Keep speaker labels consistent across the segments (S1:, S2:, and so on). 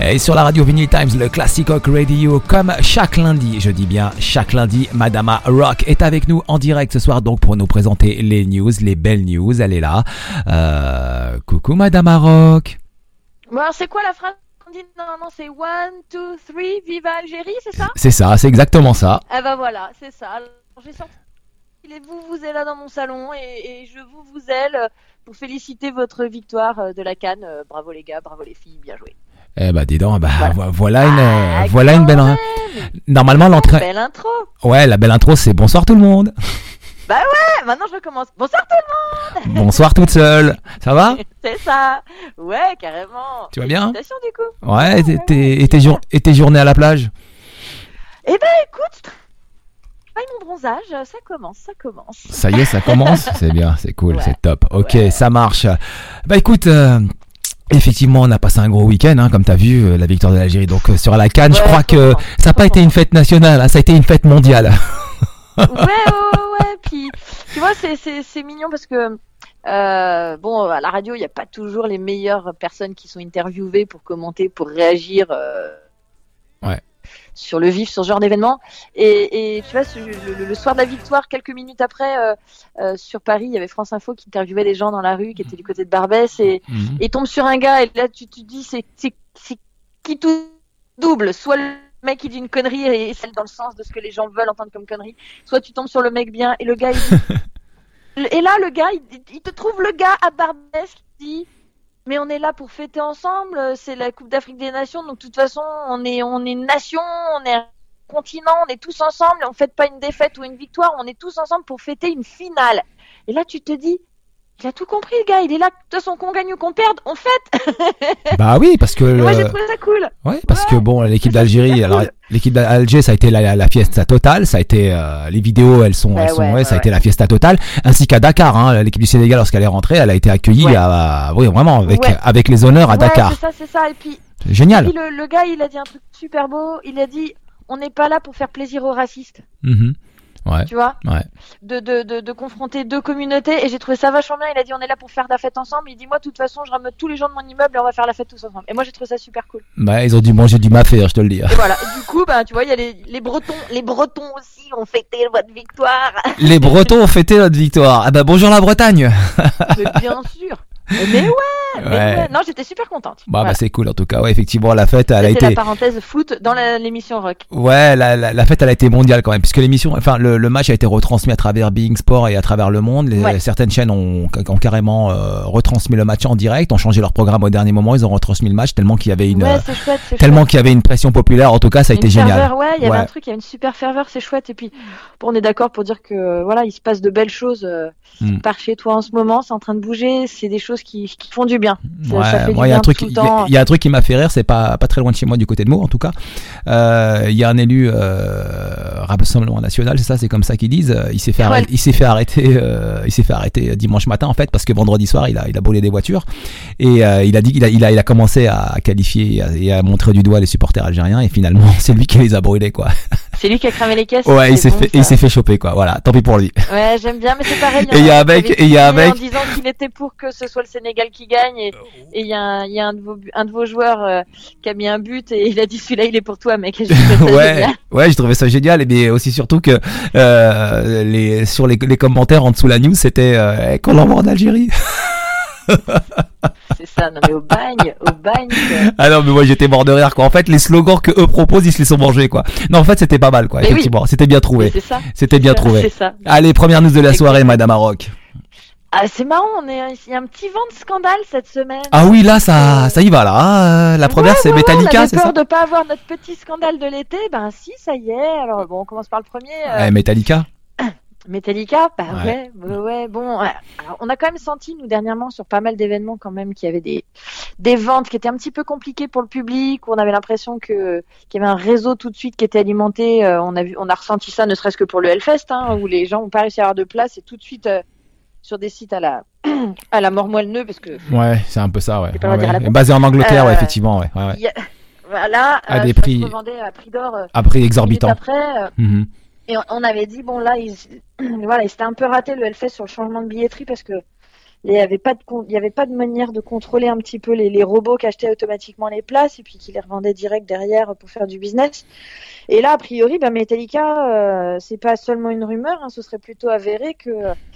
S1: Et sur la radio Vinyl Times, le Classic Rock Radio, comme chaque lundi, je dis bien chaque lundi, Madama Rock est avec nous en direct ce soir donc pour nous présenter les news, les belles news. Elle est là. Coucou Madama Rock.
S2: Bon, alors c'est quoi la phrase qu'on dit? Non, c'est 1, 2, 3, viva Algérie, c'est ça?
S1: C'est ça, c'est exactement ça.
S2: Ah bah voilà, c'est ça. Alors, j'ai sorti les vous êtes là dans mon salon et je vous aide pour féliciter votre victoire de la CAN. Bravo les gars, bravo les filles, bien joué.
S1: Eh bah dis donc, voilà une belle normalement l'entrée.
S2: Belle intro.
S1: Ouais, la belle intro c'est bonsoir tout le monde.
S2: Bah ouais, maintenant je recommence. Bonsoir tout le monde.
S1: Bonsoir toute seule. Ça va?
S2: C'est ça. Ouais, carrément.
S1: Tu vas bien?
S2: Félicitations du coup.
S1: Ouais, et tes journées à la plage?
S2: Eh ben écoute, mon bronzage, ça commence.
S1: Ça y est, ça commence. C'est bien, c'est cool, ouais, c'est top. Ok, ouais. Ça marche. Bah écoute, effectivement, on a passé un gros week-end, hein, comme t'as vu, la victoire de l'Algérie. Donc sur la CAN, ouais, je crois que ça n'a pas été une fête nationale, hein, ça a été une fête mondiale.
S2: Ouais. Puis tu vois, c'est mignon parce que bon, à la radio, il n'y a pas toujours les meilleures personnes qui sont interviewées pour commenter, pour réagir.
S1: Ouais.
S2: Sur le vif, sur ce genre d'événement. Et tu vois, le soir de la victoire, quelques minutes après, sur Paris, il y avait France Info qui interviewait des gens dans la rue, qui étaient du côté de Barbès, et tombe sur un gars, et là, tu te dis, c'est qui tout double? Soit le mec qui dit une connerie, et celle dans le sens de ce que les gens veulent entendre comme connerie, soit tu tombes sur le mec bien, et le gars, il dit... Et là, le gars, il te trouve le gars à Barbès qui dit... Mais on est là pour fêter ensemble, c'est la Coupe d'Afrique des Nations, donc de toute façon, on est nation, on est un continent, on est tous ensemble, et on fête pas une défaite ou une victoire, on est tous ensemble pour fêter une finale. Et là, tu te dis, il a tout compris, le gars, il est là, de toute façon, qu'on gagne ou qu'on perde, on fête.
S1: Bah oui, parce que...
S2: Moi, j'ai trouvé ça cool.
S1: Ouais, parce que bon, l'équipe d'Algérie, alors l'équipe d'Alger, ça a été la fiesta totale, ça a été les vidéos, elles sont ça a été la fiesta totale, ainsi qu'à Dakar, hein, l'équipe du Sénégal lorsqu'elle est rentrée, elle a été accueillie vraiment avec les honneurs à Dakar.
S2: C'est ça, et puis
S1: génial.
S2: Et puis le gars, il a dit un truc super beau, il a dit on n'est pas là pour faire plaisir aux racistes.
S1: Ouais.
S2: Tu vois,
S1: ouais.
S2: de confronter deux communautés, et j'ai trouvé ça vachement bien. Il a dit on est là pour faire la fête ensemble. Il dit moi de toute façon je ramène tous les gens de mon immeuble et on va faire la fête tous ensemble. Et moi j'ai trouvé ça super cool.
S1: Bah ils ont dû manger du mafé, je te le dis.
S2: Et voilà. Et du coup tu vois il y a les Bretons aussi ont fêté votre victoire.
S1: Les Bretons ont fêté notre victoire. Ah bah bonjour la Bretagne.
S2: Mais bien sûr. Mais ouais. Non, j'étais super contente.
S1: Bah c'est cool en tout cas. Ouais, effectivement, la fête, elle a été.
S2: C'était la parenthèse foot dans l'émission rock.
S1: Ouais, la fête, elle a été mondiale quand même, puisque le match a été retransmis à travers Being Sport et à travers le monde. Certaines chaînes ont carrément retransmis le match en direct, ont changé leur programme au dernier moment, ils ont retransmis le match tellement qu'il y avait qu'il y avait une pression populaire. En tout cas, ça a été génial.
S2: Il y avait un truc, il y avait une super ferveur, c'est chouette. Et puis, on est d'accord pour dire que voilà, il se passe de belles choses par chez toi en ce moment. C'est en train de bouger, c'est des choses qui font du bien. Ça fait du bien tout le temps.
S1: Il y a un truc qui m'a fait rire, c'est pas très loin de chez moi, du côté de Meaux en tout cas. Il y a un élu Rassemblement National, c'est ça, c'est comme ça qu'ils disent. Il s'est fait arrêter dimanche matin en fait, parce que vendredi soir il a brûlé des voitures, et il a dit il a commencé à qualifier et à montrer du doigt les supporters algériens, et finalement c'est lui qui les a brûlés quoi.
S2: C'est lui qui a cramé les caisses.
S1: Ouais, il s'est fait choper quoi. Voilà, tant pis pour lui.
S2: Ouais, j'aime bien, mais c'est pareil.
S1: Et il y a avec
S2: en disant qu'il était pour que ce soit le Sénégal qui gagne, et il y a un de vos joueurs qui a mis un but, et il a dit celui-là il est pour toi mec.
S1: Ouais, j'ai trouvé ça génial, mais aussi surtout que sur les commentaires en dessous la news, c'était qu'on l'envoie en Algérie.
S2: C'est ça, non mais au bagne.
S1: Ah non mais moi j'étais mort de rire quoi. En fait les slogans que eux proposent, ils se les sont mangés quoi. Non en fait c'était pas mal quoi. Mais effectivement, c'était bien trouvé. C'était bien trouvé.
S2: C'est ça.
S1: Allez, première news de la soirée, Madame Rock.
S2: Ah, c'est marrant, il y a un petit vent de scandale cette semaine.
S1: Ah oui, là ça y va là. La première c'est Metallica, c'est ça?
S2: On avait peur de pas avoir notre petit scandale de l'été. Ben si, ça y est. Alors bon, on commence par le premier.
S1: Metallica.
S2: Metallica, ouais. Bon, alors, on a quand même senti nous dernièrement sur pas mal d'événements quand même qu'il y avait des ventes qui étaient un petit peu compliquées pour le public, où on avait l'impression qu'il y avait un réseau tout de suite qui était alimenté. On a ressenti ça, ne serait-ce que pour le Hellfest, où les gens ont pas réussi à avoir de place, et tout de suite sur des sites à la mort-moelle-nœud, parce que
S1: ouais, c'est un peu ça, ouais. Basé en Angleterre, effectivement, ouais.
S2: Voilà,
S1: à des prix,
S2: revendait à prix d'or,
S1: à prix exorbitant.
S2: Après, et on avait dit bon là, il s'était un peu raté le Hellfest sur le changement de billetterie, parce que il y avait pas de manière de contrôler un petit peu les robots qui achetaient automatiquement les places et puis qui les revendaient direct derrière pour faire du business. Et là, a priori, Metallica, c'est pas seulement une rumeur, ce serait plutôt avéré que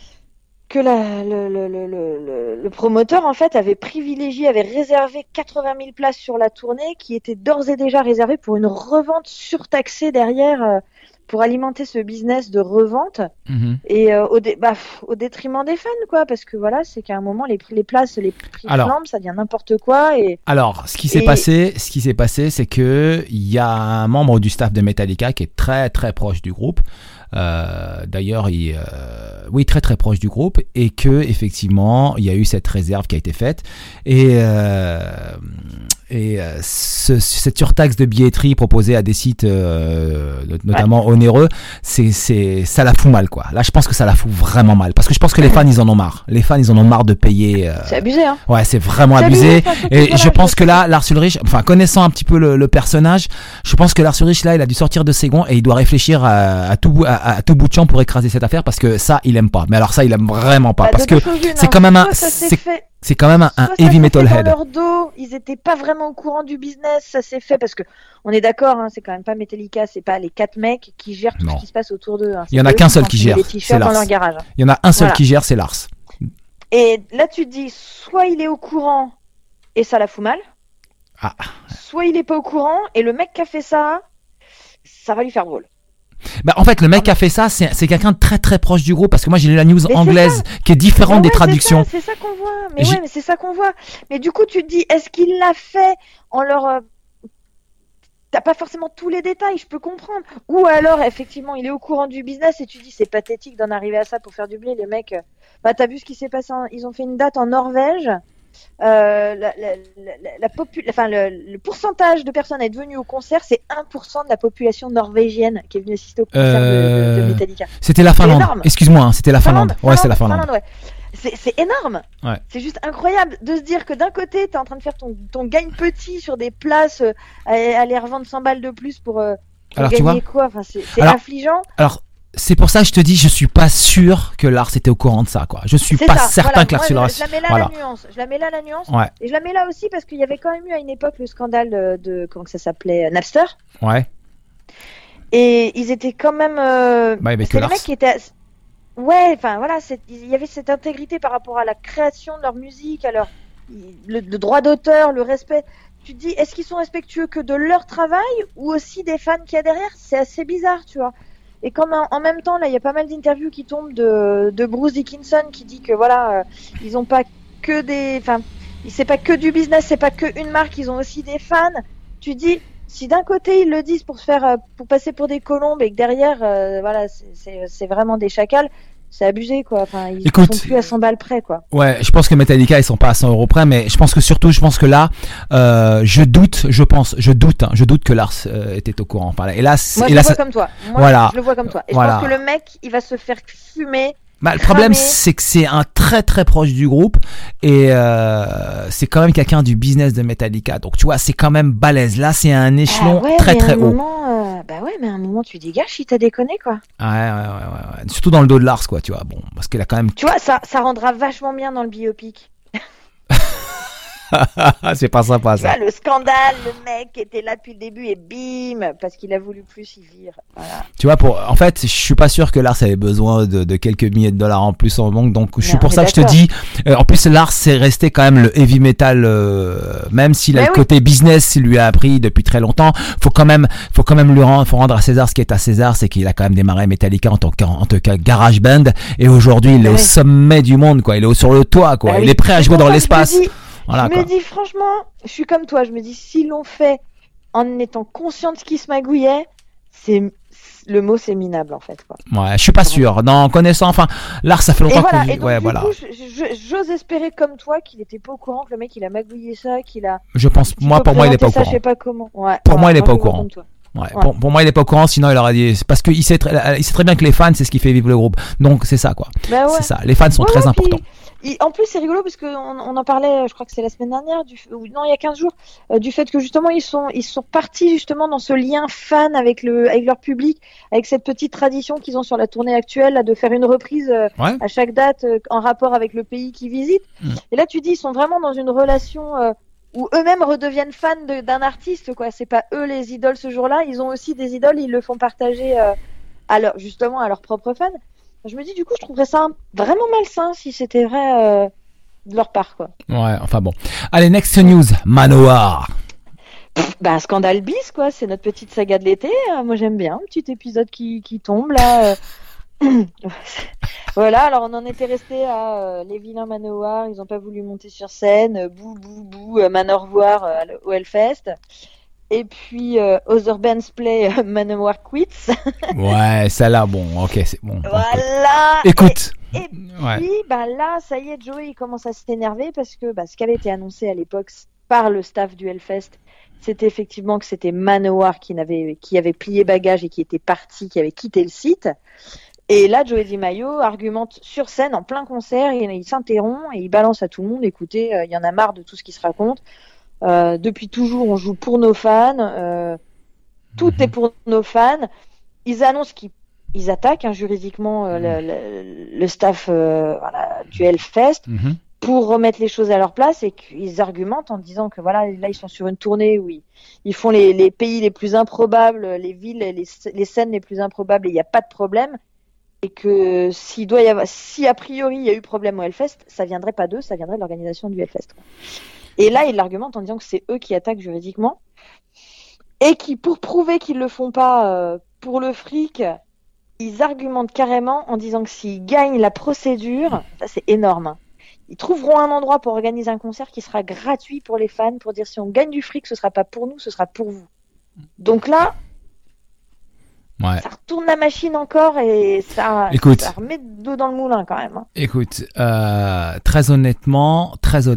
S2: le promoteur en fait avait réservé 80 000 places sur la tournée qui étaient d'ores et déjà réservées pour une revente surtaxée derrière pour alimenter ce business de revente et au détriment des fans quoi, parce que voilà, c'est qu'à un moment les places, les prix flambent, ça devient n'importe quoi.
S1: Alors ce qui s'est passé, c'est que il y a un membre du staff de Metallica qui est très très proche du groupe. D'ailleurs, très très proche du groupe, et que effectivement, il y a eu cette réserve qui a été faite, et cette surtaxe de billetterie proposée à des sites notamment onéreux, ça la fout mal quoi. Là, je pense que ça la fout vraiment mal, parce que je pense que les fans ils en ont marre. Les fans ils en ont marre de payer.
S2: C'est abusé hein.
S1: Ouais, c'est vraiment abusé. Et je pense que là, Lars Ulrich, enfin connaissant un petit peu le personnage, je pense que Lars Ulrich là, il a dû sortir de ses gonds et il doit réfléchir à tout bout de champ pour écraser cette affaire, parce que ça, il aime pas. Mais alors ça, il aime vraiment pas, parce que c'est quand même c'est quand même un heavy metalhead.
S2: Dans leur dos, ils étaient pas vraiment au courant du business. Ça s'est fait parce que on est d'accord, c'est quand même pas Metallica, c'est pas les 4 mecs qui gèrent tout ce qui se passe autour d'eux.
S1: Il y en a qu'un seul qui gère, c'est Lars. Il y en a un seul qui gère, c'est Lars.
S2: Et là, tu te dis, soit il est au courant et ça la fout mal, soit il est pas au courant et le mec qui a fait ça va lui faire drôle.
S1: En fait, le mec qui a fait ça, c'est quelqu'un de très très proche du groupe, parce que moi j'ai lu la news anglaise qui est différente des traductions.
S2: C'est ça qu'on voit. Mais c'est ça qu'on voit. Mais du coup, tu te dis, est-ce qu'il l'a fait en leur t'as pas forcément tous les détails, je peux comprendre. Ou alors, effectivement, il est au courant du business et tu dis, c'est pathétique d'en arriver à ça pour faire du blé. Les mecs, t'as vu ce qui s'est passé, ils ont fait une date en Norvège. Le pourcentage de personnes à être venues au concert, c'est 1% de la population norvégienne qui est venue assister au concert de Metallica.
S1: C'était la Finlande. Excuse-moi, c'était la Finlande. Ouais, c'est la Finlande.
S2: Ouais. C'est énorme.
S1: Ouais.
S2: C'est juste incroyable de se dire que d'un côté, t'es en train de faire ton gagne petit sur des places, à les revendre 100 balles de plus pour gagner, tu vois, quoi. Enfin, c'est affligeant.
S1: Alors, c'est pour ça que je te dis, je suis pas sûr que Lars était au courant de ça, quoi. Je suis pas certain que Lars Ulrich.
S2: Je la mets là la nuance. Ouais. Et je la mets là aussi parce qu'il y avait quand même eu à une époque le scandale de comment que ça s'appelait, Napster.
S1: Ouais.
S2: Et ils étaient quand même. C'est les mecs qui étaient. Ouais, enfin voilà, il y avait cette intégrité par rapport à la création de leur musique, à le droit d'auteur, le respect. Tu te dis, est-ce qu'ils sont respectueux que de leur travail ou aussi des fans qu'il y a derrière? C'est assez bizarre, tu vois. Et comme en même temps, là, il y a pas mal d'interviews qui tombent de Bruce Dickinson qui dit que voilà, ils ont pas que c'est pas que du business, c'est pas que une marque, ils ont aussi des fans. Tu dis, si d'un côté ils le disent pour passer pour des colombes et que derrière, voilà, c'est vraiment des chacals. C'est abusé, quoi. Enfin, ils sont plus à 100 balles près, quoi.
S1: Ouais, je pense que Metallica, ils sont pas à 100 euros près, mais je pense que là, je doute que Lars était au courant. Enfin, et là,
S2: je le vois comme toi. Je le vois comme toi. Et je pense que le mec, il va se faire fumer.
S1: Le problème, c'est que c'est un très très proche du groupe, et c'est quand même quelqu'un du business de Metallica. Donc, tu vois, c'est quand même balèze. Là, c'est un échelon très très haut.
S2: Mais à un moment, tu dégages si t'as déconné, quoi.
S1: Ouais. Surtout dans le dos de Lars, quoi, tu vois. Bon, parce qu'il a quand même.
S2: Tu vois, ça rendra vachement bien dans le biopic.
S1: C'est pas sympa, ça.
S2: Le scandale, le mec était là depuis le début et bim, parce qu'il a voulu plus, il vire. Voilà.
S1: Tu vois, en fait, je suis pas sûr que Lars avait besoin de quelques milliers de dollars en plus en banque, donc c'est pour ça que je te dis, en plus Lars c'est resté quand même le heavy metal, même s'il a le côté business, il lui a appris depuis très longtemps, faut quand même faut rendre à César ce qui est à César, c'est qu'il a quand même démarré Metallica en tant que garage band, et aujourd'hui il est au sommet du monde, quoi, il est sur le toit, quoi, il est prêt à jouer dans l'espace. Voilà,
S2: je me dis franchement, je suis comme toi, je me dis s'ils l'ont fait en étant conscient de ce qui se magouillait, le mot c'est minable en fait, quoi.
S1: Ouais, je suis pas sûr. Non, connaissant, enfin, Lars ça fait longtemps
S2: que coup, j'ose espérer comme toi qu'il était pas au courant que le mec il a magouillé ça, qu'il a.
S1: Je pense, pour moi il est pas au courant.
S2: Je sais pas comment. Ouais,
S1: pour moi il est pas au courant. Ouais. Pour moi il est pas au courant, sinon il aurait dit, parce qu'il sait très bien que les fans c'est ce qui fait vivre le groupe, donc c'est ça, quoi. C'est ça, les fans sont très importants.
S2: En plus, c'est rigolo parce qu'on en parlait, je crois que c'est la semaine dernière, non, il y a 15 jours, du fait que justement ils sont partis justement dans ce lien fan avec leur public, avec cette petite tradition qu'ils ont sur la tournée actuelle, là, de faire une reprise à chaque date en rapport avec le pays qu'ils visitent. Et là, tu dis, ils sont vraiment dans une relation où eux-mêmes redeviennent fans d'un artiste, quoi. C'est pas eux les idoles ce jour-là, ils ont aussi des idoles, ils le font partager justement à leurs propres fans. Je me dis, du coup, je trouverais ça vraiment malsain si c'était vrai de leur part, quoi.
S1: Ouais, enfin bon. Allez, next news, Manowar.
S2: Scandale bis, quoi. C'est notre petite saga de l'été. Moi, j'aime bien. Un petit épisode qui tombe, là. Voilà, alors on en était resté à les vilains Manowar, ils n'ont pas voulu monter sur scène, Manowar au Hellfest. Et puis Other Bands Play Manowar Quits.
S1: Ouais, celle-là, bon, ok, c'est bon.
S2: Voilà.
S1: Écoute.
S2: Et puis là, ça y est, Joey il commence à s'énerver parce que ce qui avait été annoncé à l'époque par le staff du Hellfest, c'était effectivement que c'était Manowar qui avait plié bagage et qui était parti, qui avait quitté le site. Et là, Joey DiMaggio argumente sur scène en plein concert, il s'interrompt et il balance à tout le monde, écoutez, il y en a marre de tout ce qui se raconte. Depuis toujours, on joue pour nos fans. Tout est pour nos fans. Ils annoncent qu'ils attaquent juridiquement le staff du Hellfest pour remettre les choses à leur place et qu'ils argumentent en disant que voilà, là ils sont sur une tournée où ils font les pays les plus improbables, les villes, les scènes les plus improbables et il n'y a pas de problème. Et que si a priori il y a eu problème au Hellfest, ça viendrait pas d'eux, ça viendrait de l'organisation du Hellfest, quoi. Et là, il l'argumente en disant que c'est eux qui attaquent juridiquement et qui, pour prouver qu'ils le font pas pour le fric, ils argumentent carrément en disant que s'ils gagnent la procédure, ça c'est énorme, ils trouveront un endroit pour organiser un concert qui sera gratuit pour les fans, pour dire si on gagne du fric, ce sera pas pour nous, ce sera pour vous. Donc là, ça retourne la machine encore et ça remet de l'eau dans le moulin quand même.
S1: Écoute, très honnêtement,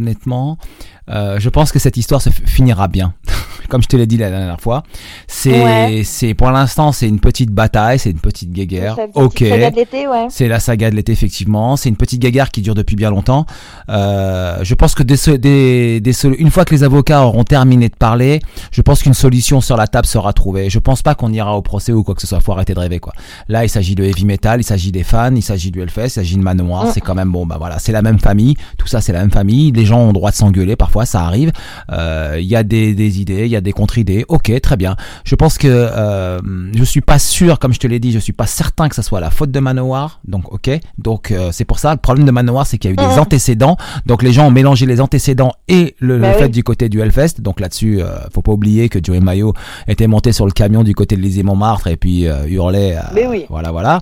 S1: je pense que cette histoire se finira bien. Comme je te l'ai dit la dernière fois, c'est pour l'instant c'est une petite bataille, c'est une petite guéguerre.
S2: Ok. Saga de l'été,
S1: c'est la saga de l'été effectivement. C'est une petite guéguerre qui dure depuis bien longtemps. Je pense que une fois que les avocats auront terminé de parler, je pense qu'une solution sur la table sera trouvée. Je pense pas qu'on ira au procès ou quoi que ce soit. Faut arrêter de rêver, quoi. Là, il s'agit de heavy metal, il s'agit des fans, il s'agit du Hellfest, il s'agit de Manowar. C'est quand même c'est la même famille. Tout ça, c'est la même famille. Les gens ont le droit de s'engueuler parfois, ça arrive. Il y a des idées, il y a des contre-idées. Ok, très bien. Je pense que je suis pas sûr, comme je te l'ai dit, je suis pas certain que ça soit la faute de Manowar. Donc c'est pour ça le problème de Manowar, c'est qu'il y a eu des antécédents. Donc les gens ont mélangé les antécédents et le fait du côté du Hellfest. Donc là-dessus, faut pas oublier que Joey DiMaggio était monté sur le camion du côté de l'Élysée-Montmartre et puis hurlait. Voilà.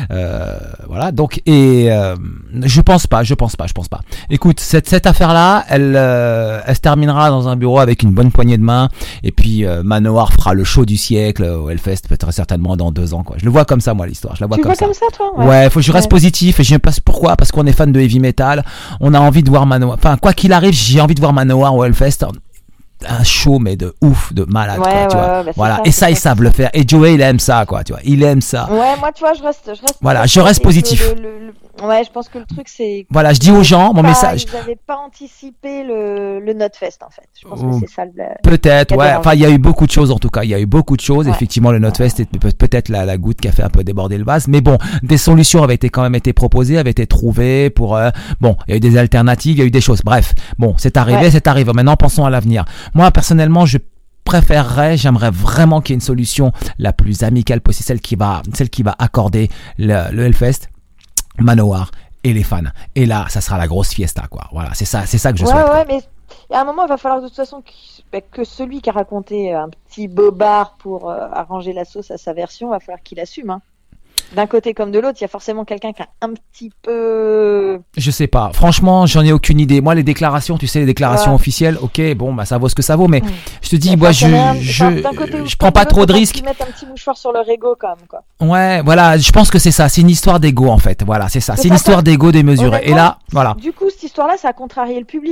S1: Donc je pense pas. Écoute, cette affaire-là, elle se terminera dans un bureau avec une bonne poignée de main. Et puis Manowar fera le show du siècle au Hellfest, peut-être certainement dans 2 ans, quoi. Je le vois comme ça, moi, l'histoire. Je la vois
S2: tu
S1: comme
S2: vois
S1: ça.
S2: Comme ça, toi?
S1: Ouais, faut que je reste positif. Et je sais pas pourquoi, parce qu'on est fan de heavy metal. On a envie de voir Manowar. Enfin, quoi qu'il arrive, j'ai envie de voir Manowar au Hellfest. Un show mais de ouf, de malade, quoi, tu vois. Voilà, et ça ils savent le faire. Et Joey il aime ça, quoi, tu vois. Il aime ça.
S2: Ouais, moi tu vois, je reste.
S1: Voilà, je reste positif.
S2: Ouais, je pense que le truc c'est.
S1: Voilà, je dis aux gens mon message.
S2: Ils n'avaient pas anticipé le Notfest en fait. Je pense que c'est ça le.
S1: Peut-être, ouais. Enfin, il y a eu beaucoup de choses en tout cas. Il y a eu beaucoup de choses. Effectivement, le Notfest est peut-être la goutte qui a fait un peu déborder le vase. Mais bon, des solutions avaient quand même été proposées, avaient été trouvées pour. Bon, il y a eu des alternatives, il y a eu des choses. Bref, bon, c'est arrivé, c'est arrivé. Maintenant, pensons à l'avenir. Moi, personnellement, j'aimerais vraiment qu'il y ait une solution la plus amicale possible, celle qui va accorder le Hellfest, Manowar et les fans. Et là, ça sera la grosse fiesta, quoi. Voilà, c'est ça que je souhaite.
S2: Ouais, mais à un moment, il va falloir de toute façon que celui qui a raconté un petit bobard pour arranger la sauce à sa version, il va falloir qu'il assume, hein. D'un côté comme de l'autre, il y a forcément quelqu'un qui a un petit peu...
S1: Je sais pas. Franchement, j'en ai aucune idée. Moi, les déclarations, tu sais, les déclarations officielles, ok, bon, ça vaut ce que ça vaut, mais je te dis, moi, je prends pas trop de risques.
S2: Ils mettent un petit mouchoir sur leur ego, quand même, quoi.
S1: Ouais, voilà, je pense que c'est ça. C'est une histoire d'ego, en fait. Voilà, c'est ça. C'est une histoire d'ego démesuré. Et là, voilà.
S2: Du coup, cette histoire-là, ça a contrarié le public.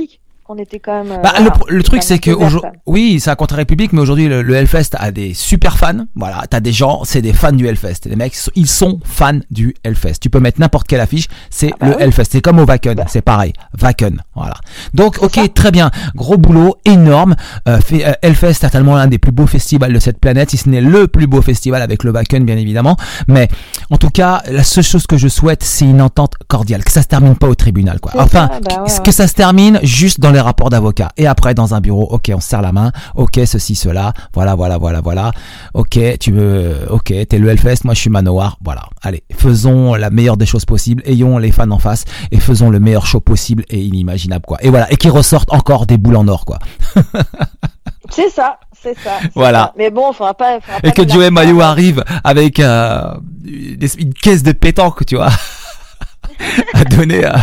S2: qu'on était quand même.
S1: Le truc, c'est que oui, c'est un contre-république, mais aujourd'hui, le Hellfest a des super fans. Voilà, t'as des gens, c'est des fans du Hellfest. Les mecs, ils sont fans du Hellfest. Tu peux mettre n'importe quelle affiche, c'est le Hellfest. C'est comme au Wacken, c'est pareil. Wacken, voilà. Donc, ok, très bien. Gros boulot, énorme. Hellfest, certainement l'un des plus beaux festivals de cette planète, si ce n'est le plus beau festival avec le Wacken, bien évidemment. Mais, en tout cas, la seule chose que je souhaite, c'est une entente cordiale, que ça se termine pas au tribunal, quoi. Enfin, que ça se termine juste dans les rapports d'avocats. Et après, dans un bureau, ok, on se serre la main, ok, ceci, cela, voilà. Ok, t'es le Hellfest, moi je suis Manowar, voilà. Allez, faisons la meilleure des choses possibles, ayons les fans en face et faisons le meilleur show possible et inimaginable, quoi. Et voilà, et qu'ils ressortent encore des boules en or, quoi.
S2: C'est ça.
S1: Voilà.
S2: Ça. Mais bon, faudra pas
S1: et que Joey Mayo arrive avec une caisse de pétanque, tu vois, à donner à...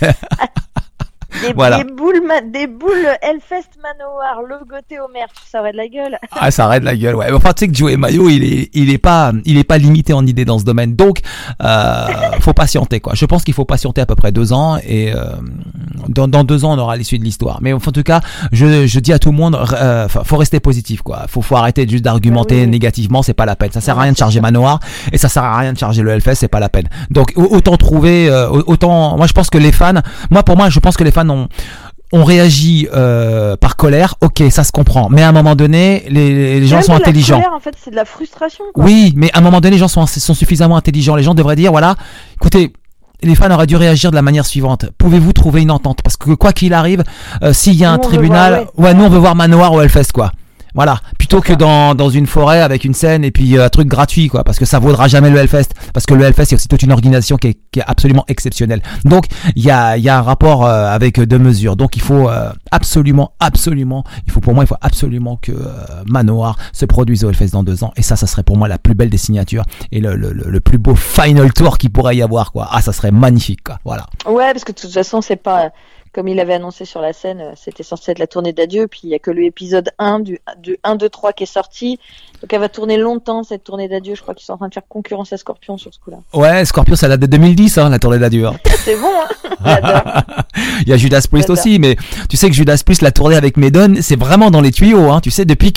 S2: Des boules Hellfest Manowar logoté au merch, ça aurait de la gueule.
S1: Ah, ça aurait de la gueule, ouais. Enfin, tu sais que Joey Mayo, il est pas limité en idées dans ce domaine. Donc, faut patienter, quoi. Je pense qu'il faut patienter à peu près 2 ans et, dans 2 ans, on aura l'issue de l'histoire. Mais en tout cas, je dis à tout le monde, faut rester positif, quoi. Faut arrêter juste d'argumenter négativement, c'est pas la peine. Ça sert à rien de charger Manowar et ça sert à rien de charger le Hellfest, c'est pas la peine. Donc, autant trouver, moi, je pense que les fans, je pense que les fans on réagit par colère, ok, ça se comprend. Mais à un moment donné, les gens sont intelligents.
S2: La colère, en fait, c'est de la frustration, quoi.
S1: Oui, mais à un moment donné, les gens sont suffisamment intelligents. Les gens devraient dire, voilà, écoutez, les fans auraient dû réagir de la manière suivante. Pouvez-vous trouver une entente? Parce que quoi qu'il arrive, s'il y a un tribunal, nous on veut voir Manowar au Hellfest, quoi. Voilà, plutôt que dans une forêt avec une scène et puis un truc gratuit, quoi, parce que ça vaudra jamais le Hellfest, parce que le Hellfest c'est aussi toute une organisation qui est absolument exceptionnelle. Donc il y a un rapport avec 2 mesures. Donc il faut absolument, pour moi il faut absolument que Manowar se produise au Hellfest dans 2 ans. Et ça serait pour moi la plus belle des signatures et le plus beau final tour qu'il pourrait y avoir, quoi. Ah, ça serait magnifique, quoi. Voilà.
S2: Ouais, parce que de toute façon c'est pas comme il avait annoncé sur la scène, c'était censé être la tournée d'adieu, puis il y a que l'épisode 1 du 1, 2, 3 qui est sorti. Donc elle va tourner longtemps, cette tournée d'adieu. Je crois qu'ils sont en train de faire concurrence à Scorpion sur ce coup-là.
S1: Ouais, Scorpion, ça date de 2010, la tournée d'adieu.
S2: C'est bon, hein. J'adore.
S1: Il y a Judas Priest aussi, mais tu sais que Judas Priest, la tournée avec Maiden, c'est vraiment dans les tuyaux, hein. Tu sais, depuis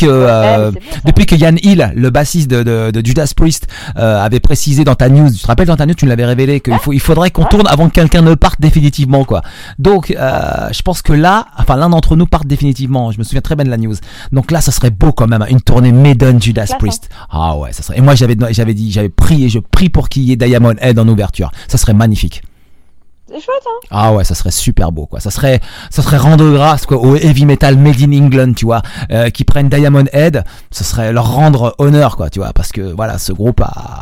S1: que Ian Hill, le bassiste de Judas Priest, avait précisé dans ta news, tu te rappelles dans ta news, tu l'avais révélé, qu'il faudrait qu'on tourne avant que quelqu'un ne parte définitivement, quoi. Donc, je pense que là, l'un d'entre nous parte définitivement. Je me souviens très bien de la news. Donc là, ça serait beau quand même, une tournée Maiden Judas Priest. Ah ouais, ça serait. Et moi, j'avais prié, je prie pour qu'il y ait Diamond Head en ouverture. Ça serait magnifique.
S2: C'est chouette, hein.
S1: Ah ouais, ça serait super beau, quoi. Ça serait rendre grâce, quoi, au heavy metal made in England, tu vois, qui prennent Diamond Head. Ça serait leur rendre honneur, quoi, tu vois, parce que voilà, ce groupe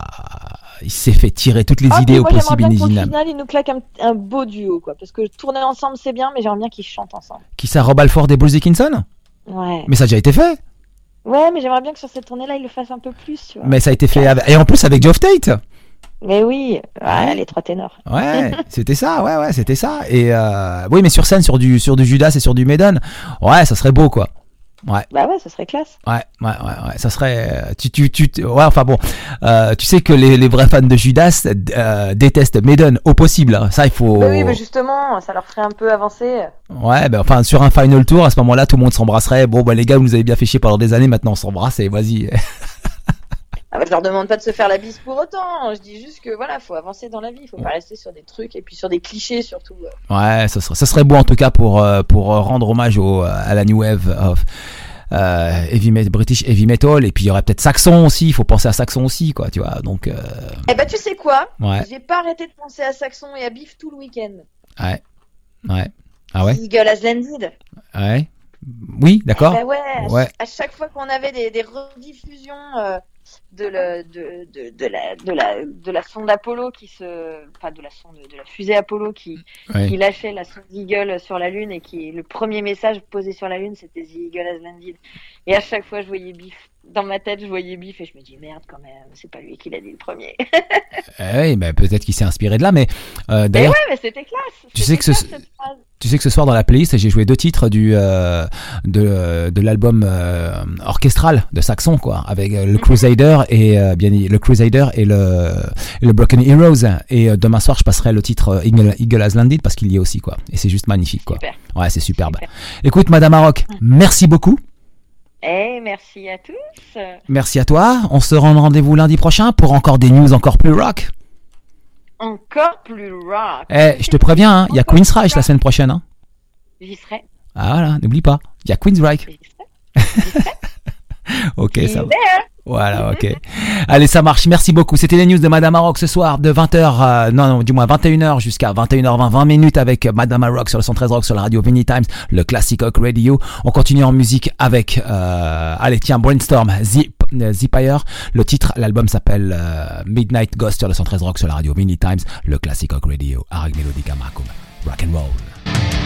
S1: il s'est fait tirer toutes les idées au possible
S2: inimaginables. J'aimerais bien qu'au final, il nous claque un beau duo, quoi. Parce que tourner ensemble, c'est bien, mais j'aimerais bien qu'ils chantent ensemble.
S1: Qui ça, Rob Halford et Bruce Dickinson? Ouais. Mais ça a déjà été fait.
S2: Ouais, mais j'aimerais bien que sur cette tournée-là, il le fasse un peu plus, tu vois.
S1: Mais ça a été fait et en plus avec Geoff Tate.
S2: Mais oui, les 3 ténors.
S1: Ouais, c'était ça, ouais, c'était ça. Et oui, mais sur scène, sur du Judas et sur du Maiden, ouais, ça serait beau, quoi. Ouais.
S2: Bah ouais, ça serait classe.
S1: Ouais, ça serait. Ouais, enfin bon, tu sais que les vrais fans de Judas détestent Maiden au possible. Hein. Ça, il faut.
S2: Bah oui, mais justement, ça leur ferait un peu avancer.
S1: Ouais, enfin sur un final tour, à ce moment-là, tout le monde s'embrasserait. Bon, les gars, vous nous avez bien fait chier pendant des années. Maintenant, on s'embrasse et vas-y.
S2: Ah bah, je leur demande pas de se faire la bise pour autant. Je dis juste que voilà, faut avancer dans la vie. Faut pas rester sur des trucs et puis sur des clichés surtout.
S1: Ouais, ça serait beau en tout cas pour rendre hommage à la new wave of British heavy metal. Et puis il y aurait peut-être Saxon aussi. Il faut penser à Saxon aussi, quoi, tu vois. Donc.
S2: Eh ben tu sais quoi? Ouais. J'ai pas arrêté de penser à Saxon et à Biff tout le week-end.
S1: Ouais. Ah ouais.
S2: Eagle Has Landed.
S1: Ouais. Oui, d'accord.
S2: Eh ben ouais. À chaque fois qu'on avait des rediffusions. De la sonde Apollo de la fusée Apollo qui lâchait la sonde Eagle sur la Lune et le premier message posé sur la Lune c'était The Eagle Has Landed. Et à chaque fois je voyais Biff dans ma tête, je voyais Biff et je me dis merde quand même, c'est pas lui qui l'a dit le premier.
S1: Oui, bah, peut-être qu'il s'est inspiré de là, mais d'ailleurs.
S2: Mais ouais, mais c'était classe.
S1: Tu sais que ce soir dans la playlist, j'ai joué 2 titres de l'album orchestral de Saxon, quoi, avec le Crusader et bien le Crusader et le Broken Heroes. Et demain soir, je passerai le titre Eagle Has Landed parce qu'il y est aussi, quoi. Et c'est juste magnifique, quoi.
S2: Super.
S1: Ouais, c'est superbe. Super. Écoute, Madame Maroc, merci beaucoup.
S2: Merci à tous.
S1: Merci à toi. On se rend rendez-vous lundi prochain pour encore des news encore plus rock.
S2: Encore plus rock.
S1: Je te préviens, il y a Queensryche la semaine prochaine. Hein.
S2: J'y serai.
S1: Ah voilà, n'oublie pas. Il y a Queensryche. Ok, ça va. Voilà, ok. Allez, ça marche. Merci beaucoup. C'était les news de Madame Maroc ce soir de 20h, du moins 21h jusqu'à 21h20, 20 minutes avec Madame Maroc sur le 113 Rock sur la radio Vinny Times, le Classic Rock Radio. On continue en musique avec, Brainstorm, Zipire. Le titre, l'album s'appelle Midnight Ghost sur le 113 Rock sur la radio Vinny Times, le Classic Rock Radio. Arag Melodica Macum. Rock and roll.